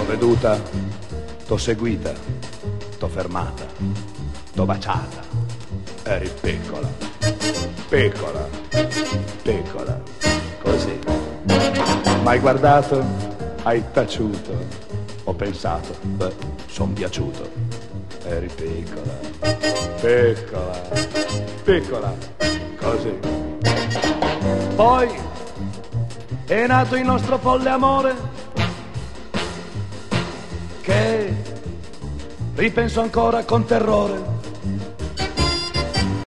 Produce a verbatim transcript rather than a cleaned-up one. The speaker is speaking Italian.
T'ho veduta, t'ho seguita, t'ho fermata, t'ho baciata. Eri piccola, piccola, piccola, così. M'hai guardato, hai taciuto, ho pensato, beh, son piaciuto. Eri piccola, piccola, piccola, così. Poi è nato il nostro folle amore, che ripenso ancora con terrore.